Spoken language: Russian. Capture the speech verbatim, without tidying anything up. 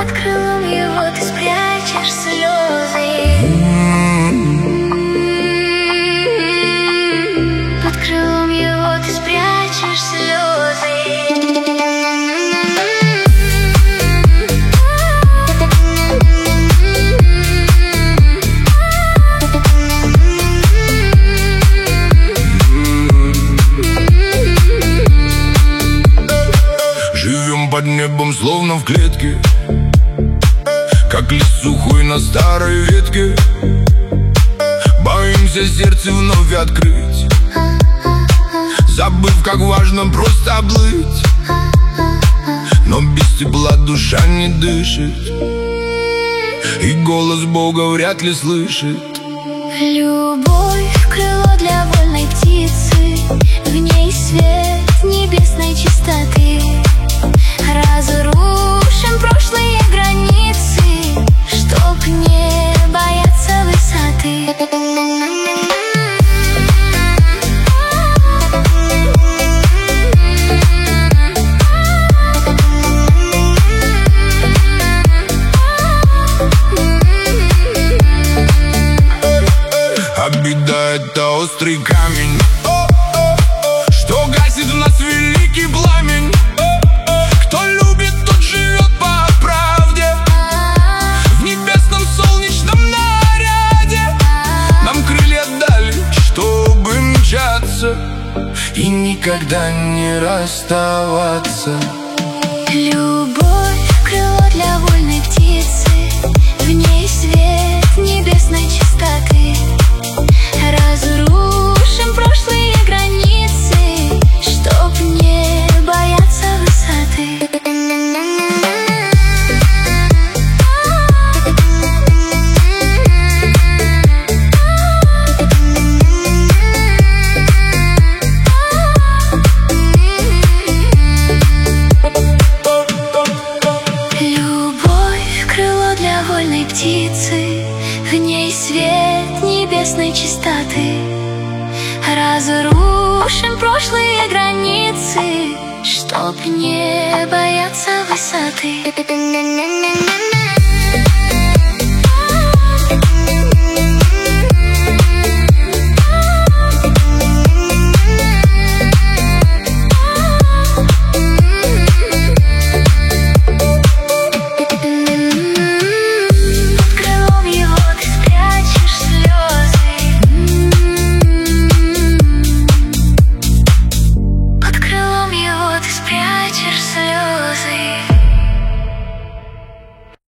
Под крылом его ты спрячешь слезы. Под крылом его ты спрячешь слезы. Живем под небом, словно в клетке, как лист сухой на старой ветке. Боимся сердце вновь открыть, забыв, как важно просто плыть. Но без тепла душа не дышит, и голос Бога вряд ли слышит. Любовь — крыло для вольной птицы, в ней свет небесной чистоты. Разрушим прошлые границы, чтоб не бояться высоты. Обида — это острый камень, что гасит в нас великий пламень. Кто любит, тот живет по правде, в небесном солнечном наряде. Нам крылья дали, чтобы мчаться и никогда не расставаться. Любовь — крыло для вольной птицы, в ней свет небесной чистоты. Разрушим прошлые границы, чтоб не бояться высоты. Любовь — крыло для вольной птицы, в ней свет небесной чистоты. Разрушим прошлые границы, чтоб не бояться высоты.